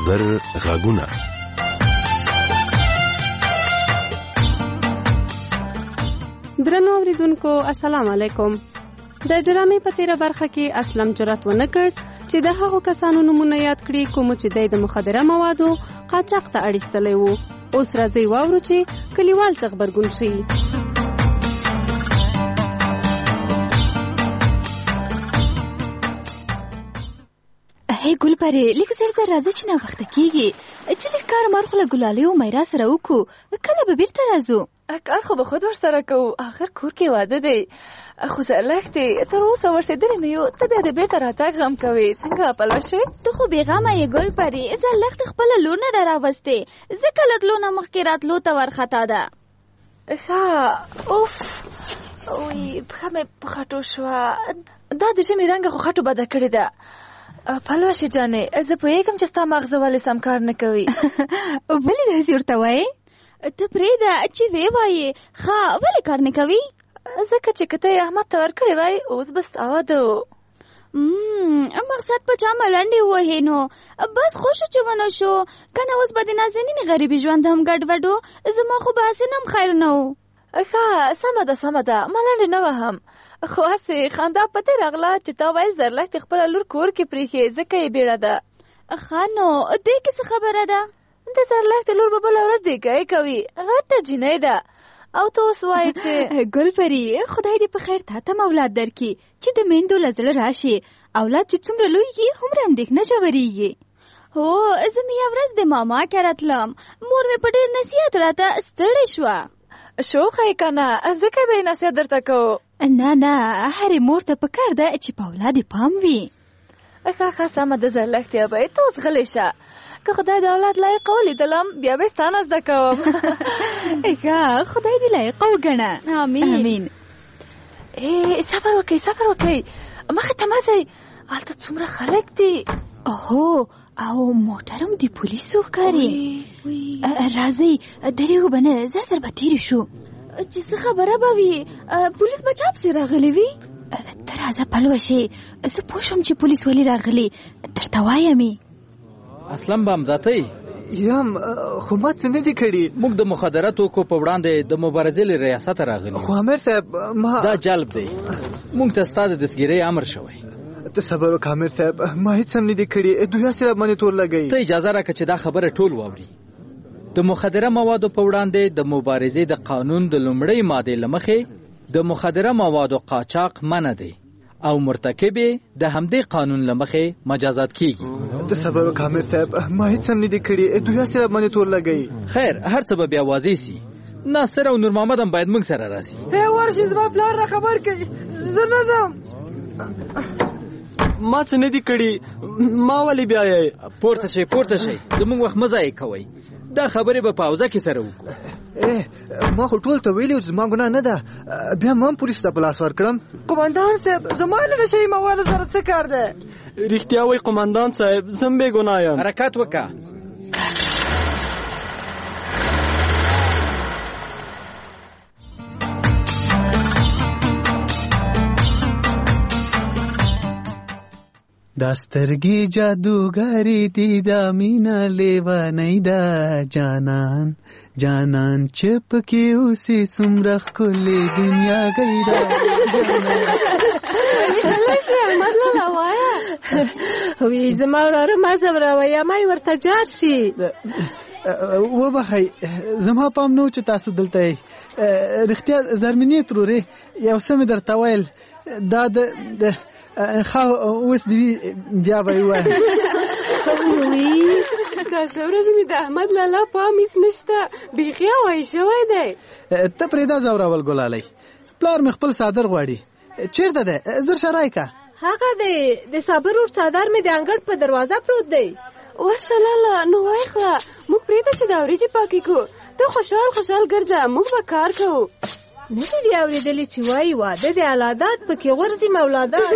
زر غږونه. درنو اوریدونکو السلام علیکم. د ډرامې په تیره برخه کې اسلم جرأت ونه کړ چې د هغو کسانو نومونه یاد کړي کوم چې د مخدره موادو قاچاق ته اړیستلی وو. اوس راځي واورو چې کلیوال څه غبرګون شي. هی ګلپرې لږ زر زر راځه چې ناوخته کېږي چې لږ کار مار خو له ګلالۍ او میرا سره وکړو. کله به بیرته راځو؟ کار خو به خود ورسره کوو، آخر کور کې واده دی. خو زه لښتې تر اوسه ورسېدلې نه یو، ته بیا د بیرته راتګ غم کوې. څنګه پلوه شې؟ ته خو بېغمه یې ګلپرې. زه لښتې خپله لور نه ده راوستې، ځکه له تلو نه مخکې راتلو ته ورخطا ده. ښه اوف اوی پښه مې په خټو شوه. دا د ژمي رنګه خو خټو بده کړې ده. پلوه شې جانې، زه پوهېږم چې ستا مغزه ولې سم کار نه کوي. ولې داسې ورته وایې؟ ته پرېږده چې ویې وایې. ښه ولې کار نه کوي؟ ځکه چې که ته یې احمد ته ورکړې وای اوس به ستا واده و. مقصد په چا ملنډې ووهې نو بس خوشو چې ونه شو. که نه اوس به د نازنینې غریبي ژوند هم ګډوډ و. زما خو به هسې هم خیر نه و. ښه سمه ده سمه ده، ملنډې نه وهم، خو هسې خندا په دې راغله چې تا ویل زرلښتې خپله لور کور کې پرېښې ځکه یې بیړه ده. ښه نو دې کې څه خبره ده؟ د زرلښتې لور به بله ورځ دیګی کوي، غټه جینۍ ده. او ته اوس وایې چې ګلپرې خدای دې په خیر تا ته اولاد درکړي چې د میندو له زړه راشي. اولاد چې څومره لوی یې هومره اندېښنه ژورېږي. هو زه مې یوه ورځ د ماما کره تلم، مور مې په ډېر نصیحت راته ستړې شوه. شوخه یې که نه ځکه به یې نصیحت درته کوو؟ نه هرې مور ته پکار ده چې په اولاد یې پام وي. ښه سمه ده زرلښتې ابۍ، ته اوس غلی شه. که خدای د اولاد لایقه ولیدلم بیا به ستا نه زده کوم. ښه خدای دې لایقه وګڼه. امین. صبر وکئ مخې ته مه ځئ، هلته څومره خلک دي. هو او موټر هم د پولیسو ښکاري. راځئ درېږو به نه، زر زر به تېرې شو. چې څه خبره به وي؟ پولیس به چا پسې راغلی وي؟ ته راځه پلوه شې، زه پوه شوم چې پولیس ولې راغلي، درته وایمې. اسلم به همزاتی یم خو ما څه نه دي کړي. موږ د مخدره توکو په وړاندې د مبارزې له ریاست راغلي. خو امیر صاحب ما دا جلب دی، موږ ته ستا د دستګیرۍ امر شوی. ته صبر وکړه امیر صاحب، ما هیڅ هم نه دي کړي. دوی هسې راباندې تور لګوي. ته اجازه راکړه چې دا خبره ټول واوري. د مخدره موادو په وړاندې د مبارزې د قانون د لومړۍ مادې له مخې د مخدره موادو قاچاق منع دی او مرتکب د همدې قانون له مخې مجازات کیږي. ته صبر وکړه امیر صاحب، ما هیڅ هم نه دي کړي. دوی هسې راباندې تور لګوي. خیر هر څه به بیا واضح سي. ناصر او نور محمد هم باید موږ سره راسي. ورشي زما پلار را خبر کړي، زه نه ځم. ما څه نه دي کړي، ما ولې بیا یې؟ پورته شئ زموږ وخت مه ضایع کوئ. دا خبرې به په حوزه کې سره وکړو. ما خو ټول ته ویلي زما ګناه نه ده، بیا ما هم پولیس ته په لاس ورکړم. قمندان صاحب زما له نشهیي موادو سره څه کار دی؟ رښتیا وایي قمندان صاحب، زه هم بې ګناه یم. حرکت وکړه. دا سترګې جادوګرې دي، دا مینا لیوانۍ ده. جانان چې پکې اوسې څومره ښکلې دنیا گۍ ده. وی زما وراره ما زبروي ما ورته جار شي. وبخئ زما پام نو چې تاسو دلته یې. رښتیا زرمینې ترورې یو څه مې درته ویل، دا د اوس دوی بیا به یې وایم. داسې ورځې مې د احمد لالا پام هېڅ نشته، بیخي هوایي شوی دی. ته پرېږده ځورول ګلالۍ، پلار مې خپل څادر غواړي. چېرته دی؟ زر شه رایکه. هغه دی د صابر ور څادر مې د انګړ په دروازه پروت دی. ورشه لالا نو وایخله، موږ پرېږده چې دا وریجې پاکې کړو. ته خوشحال ګرځه، موږ به کار کوو. نه دې دې اورېدلې چې وایي واده د اولادات پکې غورځي مولادات.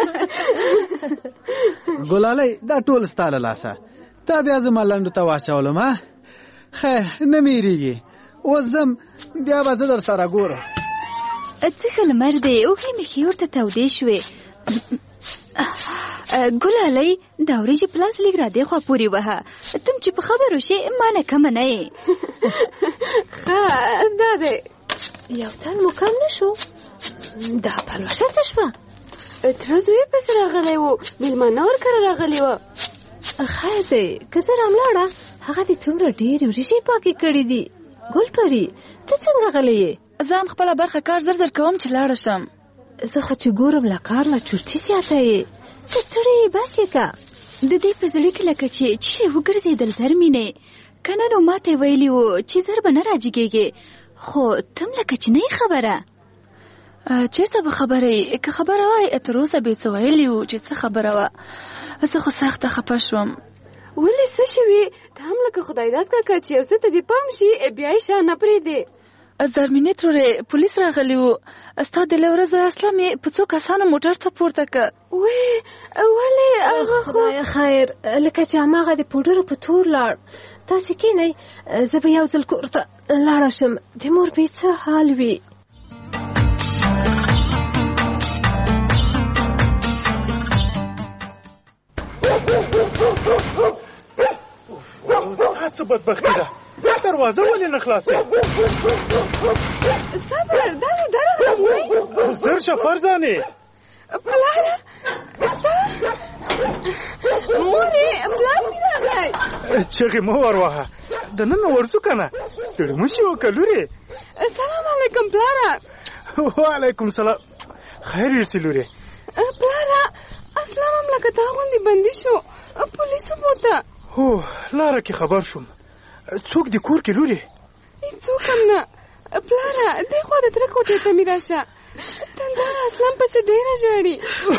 ګلالۍ دا ټول ستا له لاسه، تا بیا زما لنډو ته واچولم. خیر نه مېرېږي، اوس ځم بیا به زه در سره ګورم. څه ښه لمر دی، اوښې مې ښې ورته تودې شوې. ګلالۍ دا وریجې پلاس لږ را دې خوا پورې وهه تم چې په خبرو شې ما نه کمه نه یې ښه دا دی یو تن مو کم نه شو دا پلوشه څه شوه تره زوی پسې راغلی و مېلمانه ورکره راغلي وه خیر دی که زه راملاړه هغه دې څومره ډېرې وریجې پاکې کړې دي ګلپري ته څنګه غلی یې زه هم خپله برخه کار زر زر کوم چې لاړه شم زه خو چې ګورم له کار نه چورتي زیاته یې ته ستړې یې بس یې که د دې په زړه کې لکه چې شی وګرځېدل درمینې که نه نو ما ته یې ویلي وو چې زر به نه راجګېږې خو تم لکه چې نه یې خبره چېرته به خبره یې که خبره وای تر اوسه بې څه ویلي وو چې څه خبره وه زه خو سخته خفه شوم ولې څه شوي ته هم لکه خدای داد کاکا چې یو څه ته دې پام شي بیا یې شا نه پرېږدې زرمینې ترورې پولیس راغلي وو ستا د لوره زوی اسلم یې په څو کسانو موټر ته پورته که وې ولې هغه خدای خیر لکه چې هماغه د پوډرو په تور لاړ تاسې کښېنئ زه به یو ځل کور ته لاړه شم د مور بې څه حال وي دا څه بدبختي ده دروازه ولې نه خلاصې صبر دا درغلم وی زر شه فرزانې پلاره مورې پلار مې راغلی چغې مه ورواهه دننه ورځو که نه ستړي مه شي وکه لورې سلام علیکم پلاره وعلیکم سلام خیر یوسې لورې پلاره اسلام هم لکه تا غوندې بندي شو پولیسو بوته هو لاره کې خبر شوم څوک دې کور کې لورې هېڅوک هم نه پلاره دې خوا د تره کوټې ته مې راشه تنداره اسلام پسې ډېره ژاړي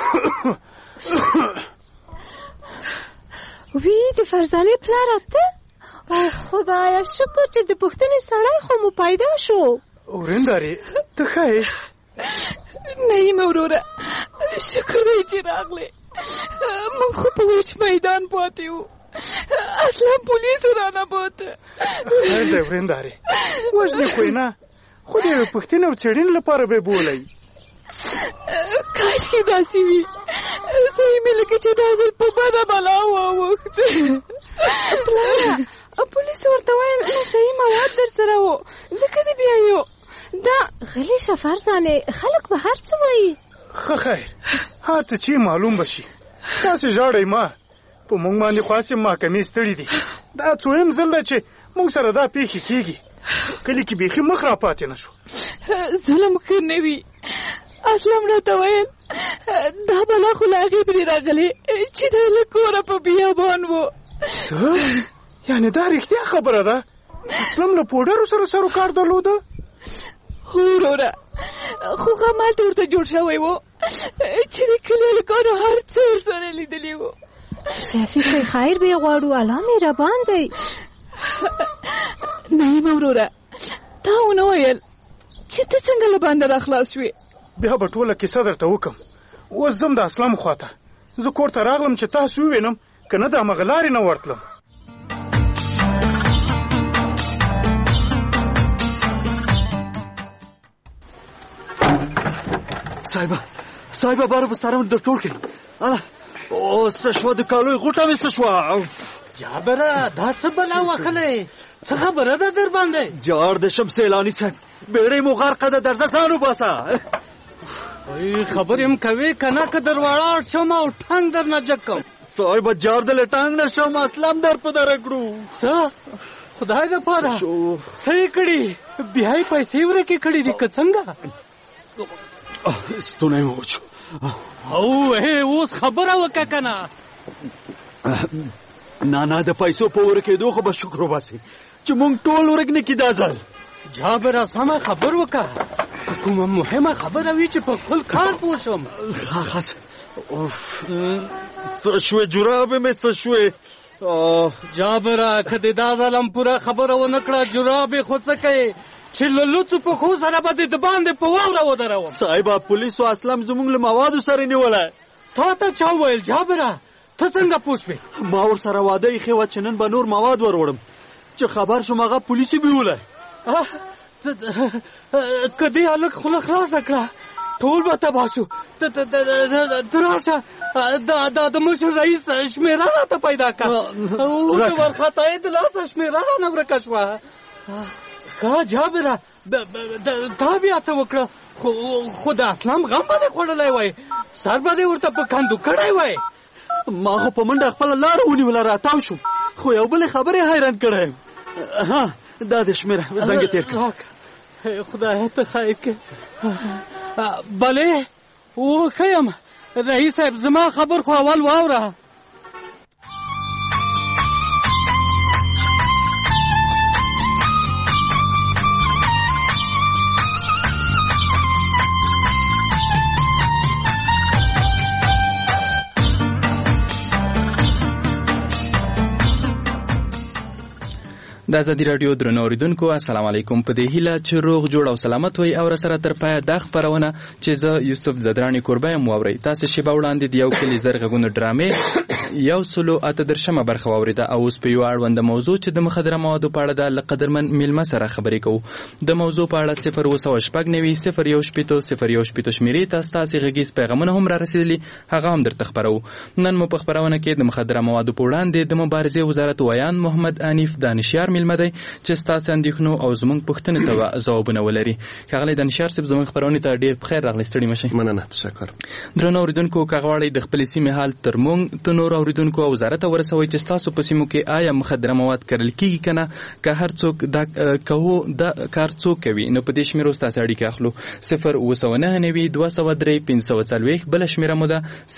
وی د فرزانې پلاره ته او خدایه شکر چې د پوښتنې سړی خو مو پیدا شو ورېندارې ته ښه یې نه یم وروره شکر دی چې راغلی موږ خو په وچ میدان پاتې وو اصلا پولیسو رانه بوته خیر دی ورېندارې وژنې خو یې نه خو د یوې پوښتنې او څېړنې لپاره به یې بولی کاشکې داسې وي زوی مې لکه چې دا ځل په بده بلا واوښت پلاره پولیسو ورته ویل نشهیي مواد در سره و ځکه دې بیایو دا غلی شه فرزانې خلک به هر څه وایي ښه خیر هر څه چې معلوم به شي تاسې ژاړئ ما په موږ باندې خو هسې محکمې ستړي دي دا څویم ځل ده چې موږ سره دا پیښې کېږي کلي کې بیخي مخ را پاتې نه شو ظلم ښه نه وي اسلم راته ویل دا بلا خو له هغې پرې راغلې چې دی له کوره په بیابان و څه یعنې دا رښتیا خبره ده اسلم له پوډرو سره سروکار درلوده هو وروره خو همالته ورته جوړ شوی و چې د کلي هلکانو هر څه ورسره لیدلي وو فکر خیر به غواړو الله مهربان دی نه یم وروره تا ونه ویل چې ته څنګه له بانده را خلاص شوې بیا به ټوله کیسه درته وکم اوس ځم د اسلام خواته زه کور ته راغلم چې تاسو ووینم که نه د همغه لارې نه ورتلم صاحبه بارو بستاره در ټول کړي او څه شوه د کالوی غوټه مې څه شوه جابره دا څه بلا وکړې څه خبره ده در باندې جار د شم سیلاني صاحب بیړۍ مو غرقه ده درځه ځان وباسه خبرې هم کوې که نه که در ولاړ شم او ټانګ در نه جګ کوم صاحبه جار دلې ټانګ نه شم اسلام در په دره کړو څه خدای دپاره څه یې کړي بیا یې پیسې ورکې کړي دي که څنګه ستونی مو وچو او اوس خبره وکړه که نه نه د پیسو په ورکېدو خو به شکر وباسې چې مونږ ټول ورک نه کړي دا ځل جابره سمه خبر وکړه که کومه مهمه خبره وي چې په خپل کار پوه شم خاص څه شوې جرابې مې څه شوې جابره که دې دا ځل هم پوره خبره ونه کړه جرابې خو څه کوې چې له لوڅو پښو سره به دې د باندې په واوره ودروم صاحبه پولیسو اسلام زموږ له موادو سره نیولی تا ته چا وویل جابره ته څنګه پوه شوې ما ورسره واده ایښې وه چې نن به نور مواد وروړم چې خبر شوم هغه پولیسو بیولی که دې هلک خوله خلاصه کړه ټول به تباه شو. ته راشه دا د مشر رئیس شمېره راته پیدا کړه او د وارخطایۍ د لاسه شمېره رانه ورکه شوه. ښه جابره تا بیا څه وکړه خو د اسلام غم به دې خوړلی وای سر به دې ورته په کندو کړی وای. ما خو په منډه خپله لاره ونیوله راتاو شوم خو یو بلې خبرې حیران کړی یم. ها دا د شمېره زنګ تېر کړه. خدای ته خیر کړي. بلې ښه یم رئیس صاحب زما خبر خو اول واوره. د ازادي راډیو درنو اوریدونکو السلام علیکم. په دې هیله چې روغ جوړ او سلامت وئ او سره تر پایه دا خبرونه چې زه یوسف زدرانی کوربه یم واورئ. تاسو شیبه وړاندې د یو کلي زر غږونو ډرامې 138 برخه واوریده او اوس په یو اړوند موضوع چې د مخدره موادو په اړه د قدرمن میلمه سره خبرې کوو. د موضوع په اړه 0 شمیرې تاسو غږیز پیغامونه هم را رسیدلي هغه هم درته خبرو. نن مو په خبرونه کې د مخدره موادو په وړاندې د مبارزې وزارت ویان محمد انیف دانشیار میلمه دی چې ستاسو اندېښنو او زموږ پوښتنې ته ځوابونه ولري. ښاغلی دانشیار صاحب زموږ خبرونه ته ډېر په خیر راغلی. ستړي مشئ. مننه تشکر. درنو اوریدونکو که غواړئ د خپلې سیمې حال تر موږ ته نور اوریدونکو او وزارت ته ورسوئ چې ستاسو په سیمو کې آیا مخدره مواد کرل کیږي که نه. که هر څوک دا کار څوک کوي نو په دې شمېرو ستاسو اړیکه اخلو. 0299203 بله شمېره مو ده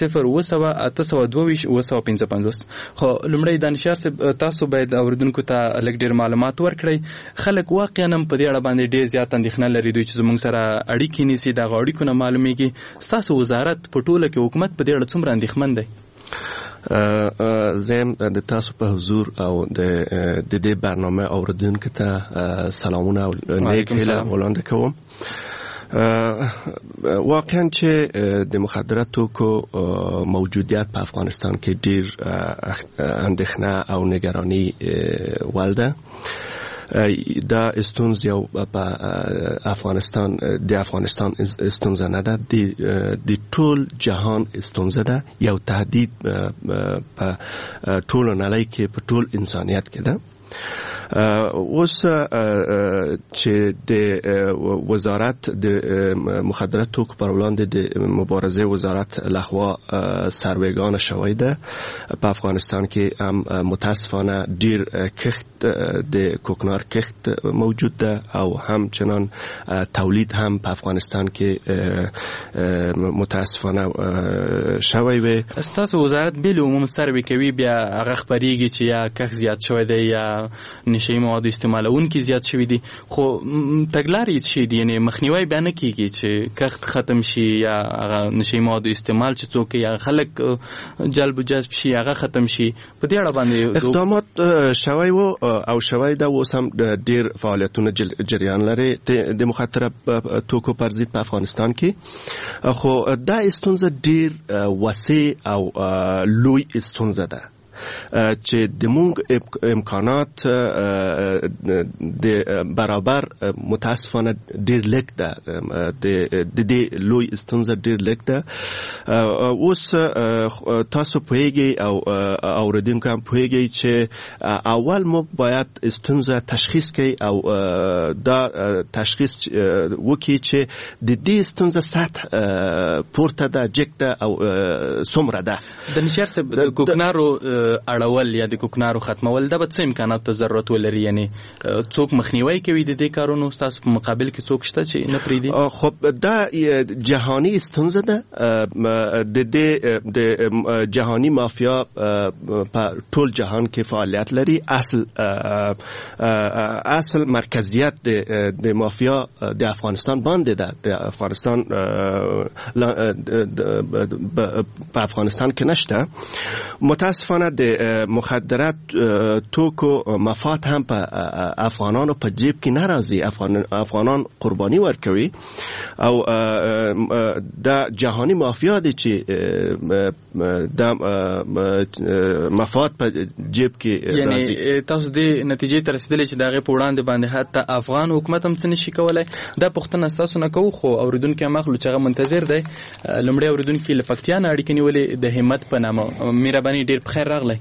0808225 خو لومړی دانشیار صاحب تاسو باید اوریدونکو ته لږ ډېر معلومات ورکړئ. خلک واقعا هم په دې اړه باندې ډېر زیات اندېښنه لري دوی چې زموږ سره اړیکې نیسي دغه اړیکو نه معلومیږي. ستاسو وزارت په ټوله کې حکومت په دې اړه څومره اندېښمن دی؟ زم د تاسو په حضور او د دې برنامه اوریدونکو ته سلامونه او نیک هیله وړاندې کوم. واقعا چې د مخدره توکو موجودیت په افغانستان کې ډیر اندېښنه او نگرانی وړ ده. دا ستونزه یو په افغانستان ستونزه نه ده د ټول جهان ستونزه ده. یو تهدید په ټول نړۍ کې په ټول انسانیت کې ده. اوس چې د وزارت د مخدره توکو پر وړاندې د مبارزې وزارت لخوا سروېګانه شوې ده په افغانستان کې هم متاسفانه ډیر کښت د کوکنار کښت موجود ده او همچنان تولید هم په افغانستان کې متاسفانه شوی وي. ستاسو وزارت بیل عموم سروې کوي بیا هغه خبرېږي چې یا کښت زیات شوی دی یا نشي مواد استعمالونکي زیات شوی دي خو تګلارې شي دي یعنی مخنیوي بیا نه کیږي چې کښت ختم شي یا هغه نشي مواد استعمال چې څوک یا خلک جلب جذب شي هغه ختم شي. په دې اړه باندې اقدامات شوی وو او شوی دا اوس هم ډیر فعالیتونه جریان لري د مخدره توکو پر ضد په افغانستان کې. خو دا ستونزه ډیر وسیع او لوی ستونزه ده چې د موږ امکانات د برابر متاسفانه ډیر لږ ده. د دې لوی ستونزه ډیر لږ ده. اوس تاسو پوهیږئ او اوریدونکو هم پوهیږئ چې اول موږ باید ستونزه تشخیص کړئ او دا تشخیص وکړي چې د دې ستونزه سطح پورته ده جګ ده او څومره ده. د نشر صاحب د کوکنارو اړول یا د کوکنارو ختمول د به څه امکاناتو ضرورت ولري یعنی څوک مخنیوي کوي د دې کارونو ستاسو په مقابل کې څوک شته چې نه پریدي؟ خب دا جهانی ستونزه ده. د جهانی مافیا په ټول جهان کې فعالیت لري. اصل مرکزیت د مافیا د افغانستان باندې ده. د افغانستان په افغانستان کې نشته. متاسفانه د مخدرات توکو مفاد هم په افغانانو په جیب کې ناراضي. افغانان قرباني ورکوي او دا جهانی مافیا دی چې دا مفاد په جیب کې راځي. یعنی تاسو دې نتیجې ته رسیدلې چې دغه په وړاندې باندې حتی افغان حکومت هم څه نشي کولای. دا پوښتنه تاسو نه کوو، خو اوریدونکو مخلو چې هغه منتظر دی. لومړی اوریدونکو له پکتیا نه اړیکې نیولې د همت په نامه. مهرباني ډیر بخیر راغلی.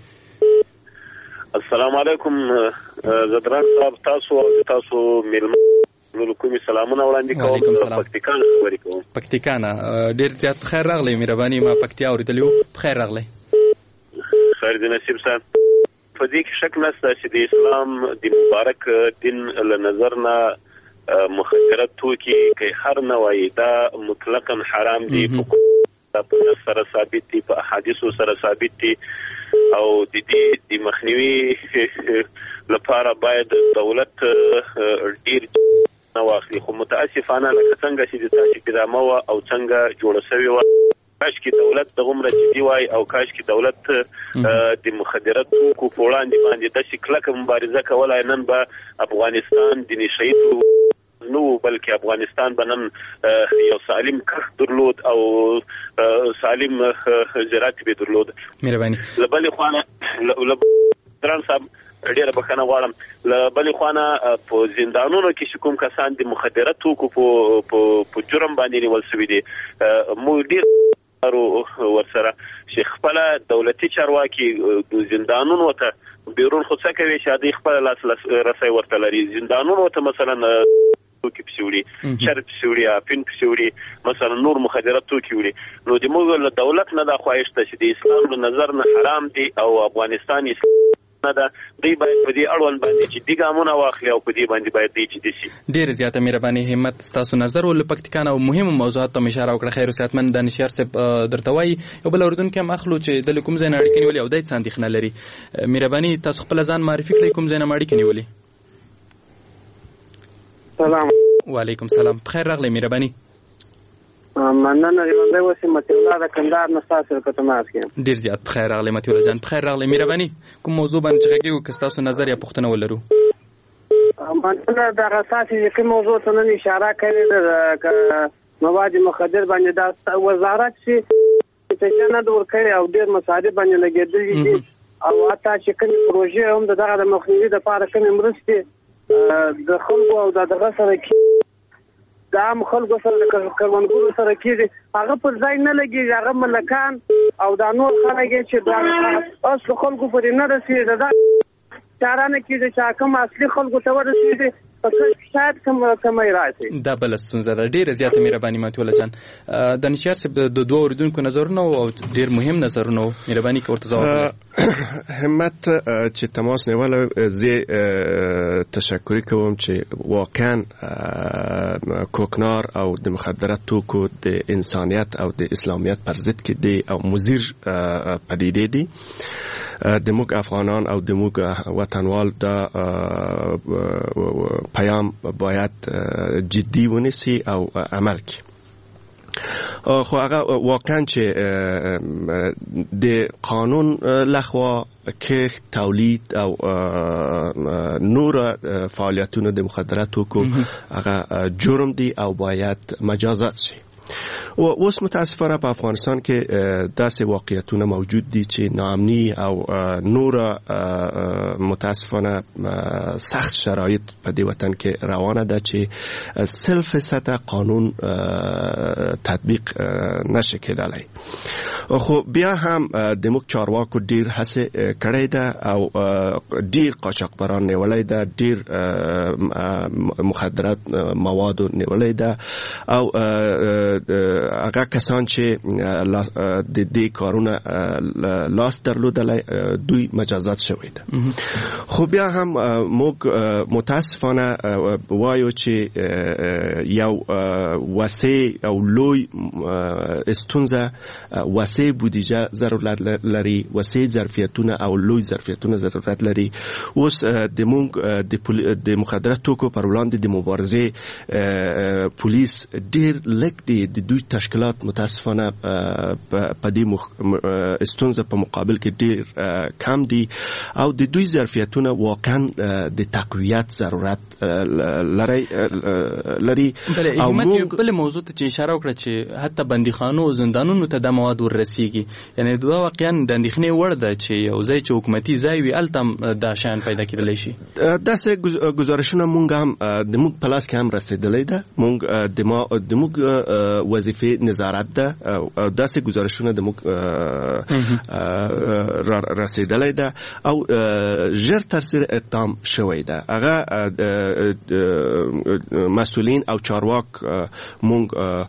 السلام علیکم زدران صاحب، تاسو میلمه کومي سلامونه وړاندې کوم. پکتیکان خبرې کوم. پکتیکان ډیر زیات بخیر راغلی. مهرباني ما پکتیا اوریدلیو. بخیر راغلی. خیر دې نصیب صاحب. په دې کې شک نشته چې د اسلام د مبارک دین له نظر نه مخدرات توکي کې هر نوعي دا مطلقاً حرام دي. په سره ثابت دي، په احادیثو سره ثابت دي او د دې د مخنیوي لپاره باید دولت ډیر نه واخلي. خو متاسفانه لکه څنګه چې د تاسو پیدامه او څنګه جوړ شوی و، کاش کې دولت د غومره جدي وای او کاش کې دولت د مخدرات توکو په وړاندې باندې د شکلک مبارزه کولای. نن به افغانستان د نشید نو بلکې افغانستان بنن یو سالم کښت درلود او سالم زراعت به درلود. مهرباني. لبلې خوانه دران صاحب ډیره بخښنه غواړم. لبلې خوانه په زندانونو کې چې کوم کسان د مخدرات توکو په جرم باندې نیول شوي دي، مو ډیر ورسره چې خپل دولتي چارواکي زندانونو ته بیرون خو څه کوي چې د خپل لاس رسای ورته لري. زندانونو ته مثلا توکي پسوري، شرب پسوري، افین پسوري، مثلا نور مخدرات توکي وړي. نو د موږ له دولت نه دا خواهش ته چې د اسلام له نظر نه حرام دي او افغانستان نه ده، دوی باید په دې اړوند باندې چې دې ګامونه واخلي او په دې باندې باید دوی چې دي شي. ډېر زیاته مهرباني. همت ستاسو نظر ول پکتیکان او مهمو موضوعات ته اشاره وکړه. خیر او صحتمند دانشیار صاحب درته وایي یو بل اوریدونکو هم اخلو چې د کوم ځای نه اړیکې نیولې او دای څه اندېښنه لري. مهرباني تاسو خپل ځان معرفي کړئ، کوم ځای نه اړیکې نیولې. سلام. وعلیکم سلام. بخیر راغلی. مهرباني. مننه. ژوندی اوسئ. متي الله د کندهار نه ستاسو سره په تماس کې یم. ډېر زیات بخیر راغلی متي الله جان. بخیر راغلی. مهرباني کوم موضوع باندې چې غږیږو که ستاسو نظر یا پوښتنه ولرو. مننه. دغه تاسې کوم موضوع ته نن اشاره کړې ده که مواد مخدر باندې دا وزارت چې تجنه ورکړي او ډېر مصارف باندې لګېدلي دي او حتی چې کومې پروژې هم دغه د مخنیوي لپاره کومې مرستې د خلکو او دغه سره د عام خلکو سره د کروندګرو سره کېږي، هغه پر ځای نه لګېږي. هغه ملکان او دا نور خلک چې د اصل خلکو پرې نه رسېږي، دا چاره نه کېږي چې کوم اصلي خلکو ته ورسېږي. شاید کمی راشي. دا بل ستونزه ده. ډیره زیاته مهرباني ماتي الله جان. دانشیار صاحب د دوه اوریدونکو نظرونه او ډیر مهم نظرونه مهرباني کوته ځواب. همت چې تماس نیول زه تشکر کوم چې واقعا کوکنار او د مخدرات توکو د انسانیت او د اسلامیت پر ضد کې دی او مضر پدیده دي. د موږ افغانان او د موږ وطنوال دا پیام باید جدی ونیسي او عمل کړي. خو هغه واقعا چې د قانون لخوا که تولید او نور فعالیتونه د مخدراتو کو هغه جرم دی او باید مجازات شي. و اوس متاسفانه په افغانستان کې داسې واقعیتونه موجود دي چې ناامني او نور متاسفانه سخت شرایط په دې وطن کې روانه ده چې 100% قانون تطبیق نشي کېدلی. خو بیا هم د موږ چارواکو ډیر هڅه کړې ده او ډیر قاچاقبران نیولې ده، ډیر مخدرات مواد نیولې ده او هغه کسان چې د دې کارونه لاس درلودل دوی مجازات شوی ده. خو بیا هم موږ متاسفانه وایو چې یو وسیع او لوی ستونزه وسیع بودجه ضرورت لري، وسیع ظرفیتونه او لوی ظرفیتونه ضرورت لري. اوس د موږ د مخدرات توکو پر وړاندې د مبارزې پولیس ډیر لږ دی، د دوی تشکیلات متاسفانه په دې ستونزه په مقابل کې ډیر کم دي او د دوی ظرفیتونه واقعا د تقویت ضرورت لري. او موږ بل موضوع ته اشاره وکړه چې حتی بندیخانو او زندانونو ته د مواد ورسیږي، یعنی دا واقعا د اندېښنې وړ ده چې یو ځای چې حکومتي ځای وي هلته دا شیان پیدا کېدلی شي. داسې ګزارشونه موږ هم د موږ په لاس کې هم رسېدلی ده. موږ د موږ وظیفې نظارت ده او داسې ګزارشونه د موږ رسېدلی ده او ژر ترسره اقدام شوی ده. هغه مسئولین او چارواک موږ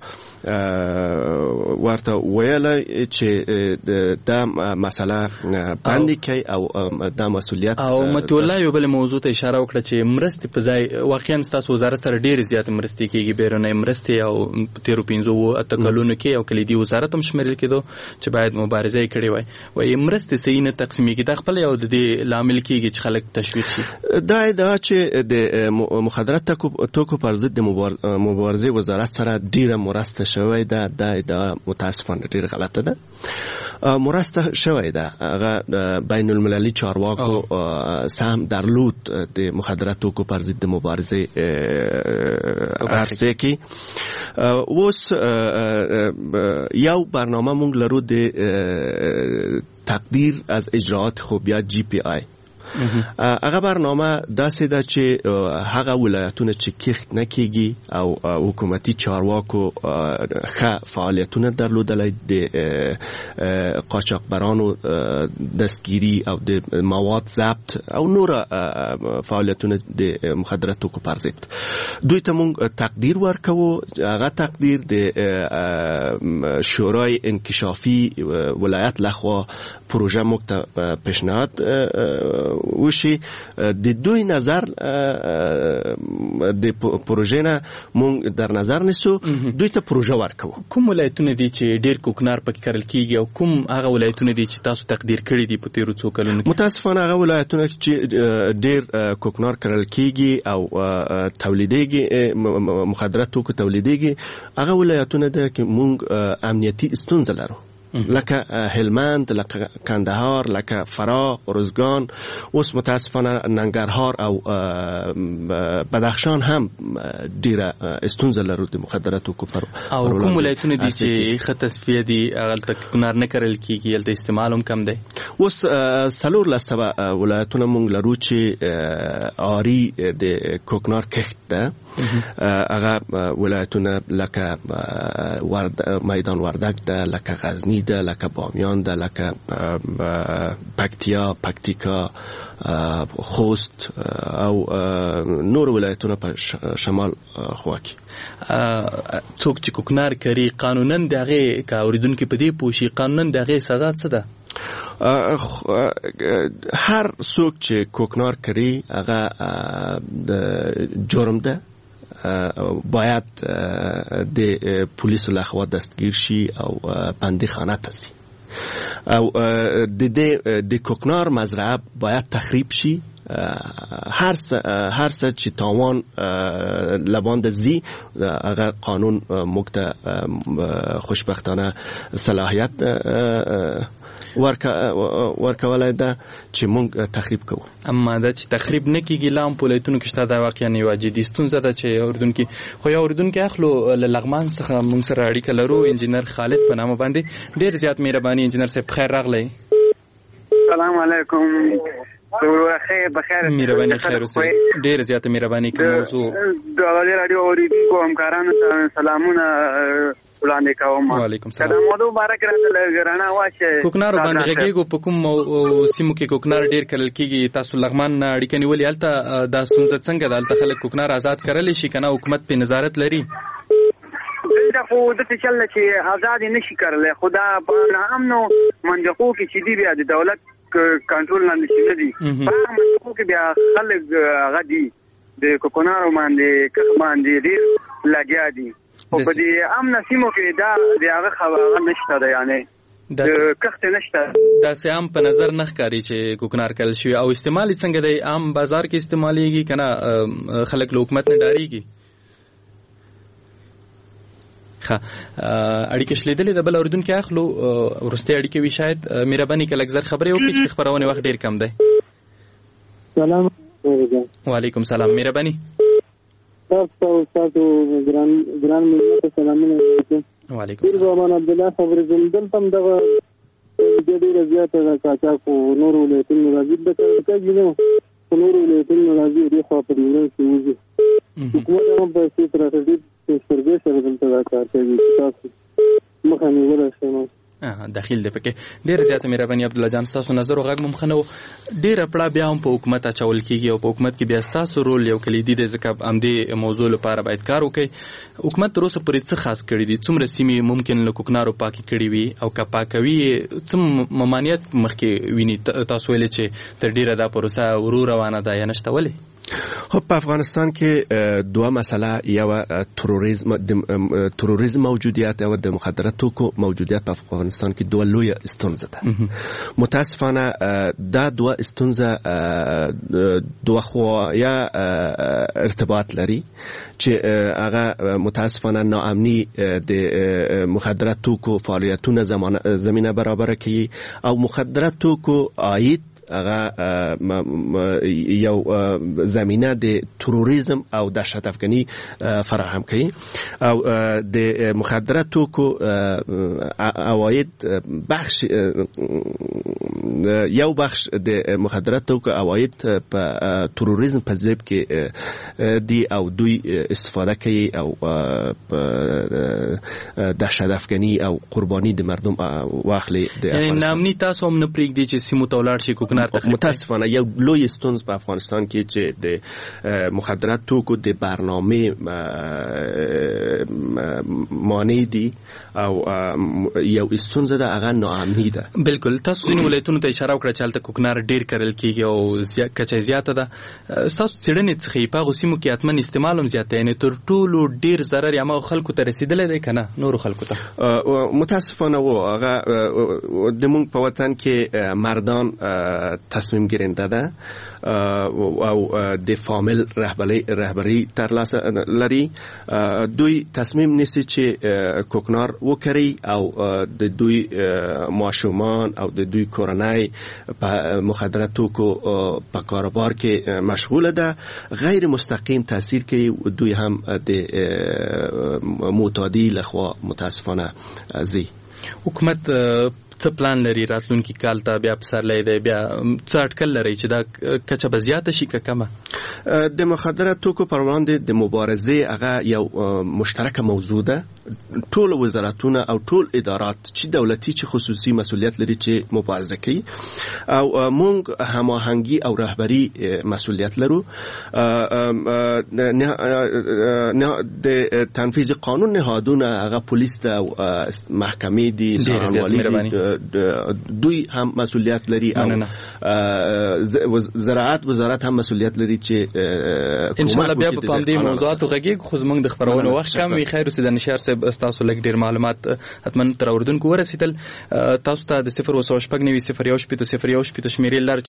ورته ویله چې دا مسله باندې کوي او دا مسؤلیت. او متولای یو بل موضوع ته اشاره وکړه چې مرستې په ځای واقعا ستاسو وزارت سره ډېرې زیاتې مرستې کېږي، بیرونی مرستې او تېرو 15 کلونو کې او کلیدي وزارت هم شمیرل کېدو چې باید مبارزه یې کړې وای مرستې صحیح نه تقسیمېږي. دا خپله یو د دې لامل کېږي چې خلک تشویق شي. دا چې د مخدرات توکو پر ضد د مبارزې وزارت سره ډېره مرسته شوی ده، دا متاسفانه ډېر غلطه ده. مرسته شوی ده، هغه بین المللي چارواکو سهم درلود د مخدرات توکو پر ضد د مبارزې عرصه کې. اوس یو برنامه مونږ لرو د تقدیر از اجراعات خوبیت GPI. هغه برنامه داسې ده چې هغه ولایتونه چې کښت نه کېږي او حکومتي چارواکو ښه فعالیتونه درلودلی د قاچاقبرانو دستگیری او د مواد ضبط او نور فعالیتونه د مخدرات توکو پر ضد دوی ته مونږ تقدیر ورکوو. هغه تقدیر د شورای انکشافي ولایت لخوا پروژه موږ ته پیشنهاد وشي. د دوی نظر د پروژې نه مونږ در نظر نیسو، دوی ته پروژه ورکوو. کوم ولایتونه دي چې ډېر کوکنار پکې کرل کېږي او کوم هغه ولایتونه دي چې تاسو تقدیر کړي دي په تېرو څو کلونو کې؟ متاسفانه هغه ولایتونه چې ډېر کوکنار کرل کېږي او تولیدېږي، مخدرات توکو تولیدېږي، هغه ولایتونه ده چې مونږ امنیتي ستونزه لرو، لکه هلمند، لکه کندهار، لکه فراه، ارزگان. اوس متاسفانه ننګرهار او بدخشان هم ډیره ستونزه لرو د مخدراتو کو پر. او کوم ولایتونه دي چې ښه تصفیه دي هلته کوکنار نه کرل کېږي، هلته استعمال هم کم دی؟ اوس 14 ولایتونه مونږ لرو چې آری د کوکنار کښت ده. هغه ولایتونه لکه میدان وردک ده، لکه غزنی ده، لکه بامیان ده، لکه پکتیکا، خوست او نور ولایتونه په شمال خوا کې. څوک چې کوکنار کوي قانونا د هغې که اورېدونکي په دې پوه شي قانونا د هغې سزا څه ده؟ هر څوک چې کوکنار کوي هغه جرم ده، باید د پولیسو لخوا دستگیر شي او بندیخانه ته ځي او د کوکنار مزرعه باید تخریب شي. هر څه چې تاوان لباند زی هغه قانون موږ ته خوشبختانه صلاحیت ورکولای ده چې موږ تخریب کوو. اما دا چې تخریب نه کېږي لا هم په ولایتونو کې شته، دا واقعا یوه جدي ستونزه ده چې اورېدونکي خو یو اورېدونکی اخلو له لغمان څخه موږ سره اړیکه لرو، انجینر خالد په نامه باندې. ډېر زیات مهرباني انجینر صاحب، خیر راغلی. سلام علیکم. مهرباني خیر اوسئ. ډېر زیاته مهرباني کوم موضوع د رادیو اورېدونکو همکارانو ته سلامونه وړاندې کوم. وعلیکم السلام. دا موضوع باره کې راته لږ واشه. کوکنار باندې غږیږو په کوم سیمو کې کوکنار ډېر کرل کېږي؟ تاسو لغمان نه اړیکه نیولې، هلته دا ستونزه څنګه ده؟ هلته خلک کوکنار آزاد کرلی شي که نه حکومت پې نظارت لري؟ دلته خو داسې چل ده چې آزاد یې نشي کرلی، خو دا په ناامنو منطقو کې چې دي بیا د دولت کنټرول لاندې شي نه دي. په هغه منطقو کې بیا خلک هغه دي د کوکنارو باندې ډېر لګیا دي. خو په دې امن سیمو کې دا د هغه خبره نشته ده، یعنی د کښت نشته. داسې عام په نظر نه ښکاري چې کوکنار کرل شوي. او استعمال یې څنګه دی؟ عام بازار کې استعمالیږي که نه خلک له حکومت نه ډارېږي؟ اړیکه شلیدلې د بل اوریدونکو اخلو ورسته اړیکه وی شاید مهرباني کله اکثر خبرې وکړي چې خبرونه وخت ډیر کم دی. سلام وعلیکم سلام مهرباني تاسو ګران ملت سلامونه علیکم. وعلیکم السلام. بابا عبد الله خبرې زمدل تم دغه د ډیره زیاته د کاچاکو نور ولایتونو راځي د کاږي نو نور ولایتونو راځي د خو په دې کې وځي حکومت هم په څه ترټیب سرګې سره دلته کار کوي تاسو مخه نیول شي. داخل دی پکې ډیر زیاته مهرباني عبد الله جان تاسو نظر او غږ ممخنه ډیر پړه بیا هم په حکومت اچول کیږي او په حکومت کې بیا تاسو رول یو کلیدي دی ځکه ام دې موضوع لپاره باید کار وکړي. حکومت تر اوسه پورې څه خاص کړی دي څومره سیمې ممکن له کوکنارو پاکي کړی وي او که پاکوي څوم ممانعت مخکې ویني تاسو ویل چې تر ډیره دا پروسه ورو روانه ده یا نشته ولې؟ خب په افغانستان کې دوه مسله یو تروریزم موجودیت او د مخدرات توکو موجودیت په افغانستان کې دوه لوی ستونزه ده. متاسفانه دا دوه ستونزه دوه خوایا ارتباط لري چې هغه متاسفانه ناامني د مخدرات توکو فعالیتونه زمینه برابر کوي او مخدرات توکو عاید هغه یو زمینه د تروریزم او دهشت افغانی فراهم کوي او د مخدرات توکو عواید بخش یو بخش د مخدرات توکو عواید په تروریزم په ضرب کې دی او دوی استفاده کوي او دهشت افغانی او قربانی د مردم واخلي. یعنی نامني تاسو هم نه پریږدي چې سیمو ته ولاړ شي کوکنار. متاسفانه یو لوی ستونزه په افغانستان کې چې د مخدرات توکو د برنامه مانع دي او یو ستونزه ده هغه ناامني ده. بالکل تاسو ځینې ولایتونو ته اشاره وکړه چې هلته کوکنار ډیر کرل کیږي او کچه زیاته ده. تاسو څېړنې څخه په هغو سیمو کې حتما استعمال هم زیات دی یعنې تر ټولو ډیر ضرر یا ما خلکو ته رسېدلی دی که نه نورو خلکو ته؟ متاسفانه هغه زموږ په وطن کې مردان تصمیم گیرنده ده او د فامیل رهبری ترلاسه لري. دوی تصمیم نیسي چې کوکنار وکړي او د دوی ماشومان او د دوی کورنۍ په مخدرات توکو په کاروبار کې مشغوله ده. غیر مستقیم تاثیر کوي دوی هم د معتادی لخوا متاسفانه زی. حکومت څه پلان لري راتلونکي کال ته بیا پسرلی دی بیا څه اټکل لري چې دا کچه به زیاته شي که کمه؟ د مخدرات توکو پر وړاندې د مبارزې هغه یو مشترکه موضوع ده. ټول وزارتونه او ټول ادارات چې دولتي چې خصوصي مسؤلیت لري چې مبارزه کوي او مونږ هماهنګي او رهبری مسؤلیت لرو. د تنفیذ قانون نهادونه هغه پولیس ده او محکمې دي سرانوالی دوی هم مسؤلیت لري او زراعت وزارت هم مسؤلیت لري چې ان شاء الله بیا په دې موضوعاتو غږیږو خو زموږ د خبرونو وخت کم وي. خیر اوسې د نشار صاحب تاسو لږ ډیر معلومات حتما تر اوردونکو ورسېدل. تاسو ته د 0 او 0 شپږ 90 0 1 0 1 شمیرې لار